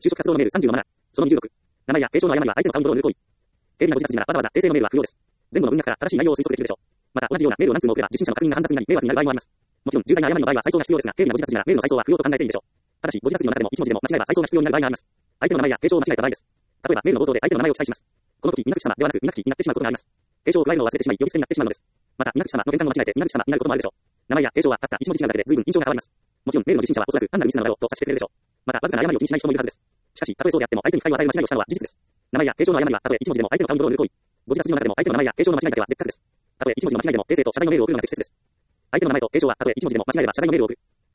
就職活動のメール30の7。その26。名前や継承の誤りは相手の顔に泥を塗る行為。経理なご自殺時ならわざわざ訂正のメールは不要です。前後の文脈から正しい内容を推測できるでしょう。また、同じようなメールを何通も送れば受信者の確認が煩雑になり、迷惑になる場合もあります。もちろん、重大な誤りの場合は再送が必要ですが、経理なご自殺時ならメールの再送は不要と考えていいでしょう。ただし、ご自殺時の中でも1文字でも間違えば再送が必要になる場合があります。相手の名前や継承を間違えた場合です。例えば、メールの冒頭で相手の名前を記載します。この時、皆口様ではなく、皆口になってしまうことがあります。継承を加えるのを忘れてしまい、呼び捨てになってしまうのです。また、皆口様の変換を間違えて、皆口様になることもあるでしょう。名前や継承はたった1文字違いだけで随分印象が変わります。もちろん、メールの受信者はおそらく単なるミスなのだろうと察してくれるでしょう。また、わずかな誤りを気にしない人もいるはずです。しかし、たとえそうであっても相手に不快を与える間違いをしたのは事実です。名前や継承の誤りは、たとえ1文字でも相手の顔に泥を塗る行為。ご自殺時の中でも相手の名前や継承の間違いだけは別格です。たとえ1文字の間違いでも訂正と謝罪のメールを送るのが適切です。相手の名前と継承はたとえ1文字でも間違えれば謝罪のメールを送る。